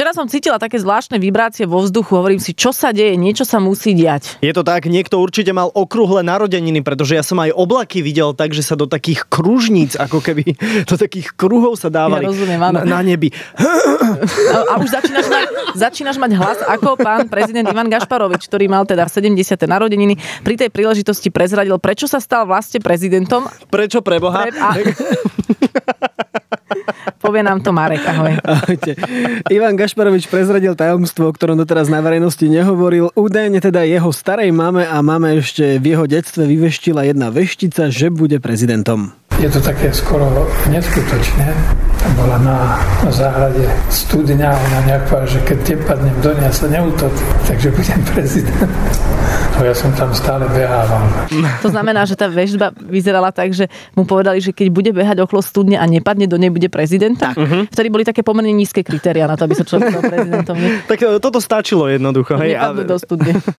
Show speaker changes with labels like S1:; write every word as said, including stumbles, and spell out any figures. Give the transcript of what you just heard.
S1: Včera som cítila také zvláštne vibrácie vo vzduchu, hovorím si, čo sa deje, niečo sa musí diať.
S2: Je to tak, niekto určite mal okrúhle narodeniny, pretože ja som aj oblaky videl tak, že sa do takých kružníc, ako keby do takých kruhov sa dávali
S1: ja rozumiem, áno.
S2: na, na nebi.
S1: A, a už začínaš mať, začínaš mať hlas ako pán prezident Ivan Gašparovič, ktorý mal teda sedemdesiate narodeniny. Pri tej príležitosti prezradil, prečo sa stal vlastne prezidentom.
S2: Prečo preboha?
S1: Pre, a... Povie nám to Marek, ahoj.
S3: Ahojte. Ivan Gašparovič prezradil tajomstvo, o ktorom doteraz na verejnosti nehovoril. Údajne teda jeho starej mame a mame ešte v jeho detstve vyveštila jedna veštica, že bude prezidentom.
S4: Je to také skoro neskutočné. Bola na, na záhrade studňa a ona nejak povedala, že keď tie padnem do nej, sa neutopí, takže budem prezident. No ja som tam stále behával.
S1: To znamená, že tá veštba vyzerala tak, že mu povedali, že keď bude behať okolo studne a nepadne do nej, bude prezidentom. Uh-huh. Vtedy boli také pomerne nízke kritériá na to, aby sa človek stal prezidentom. Nie?
S2: Tak toto stačilo jednoducho. Hej,
S1: nepadnú do studne.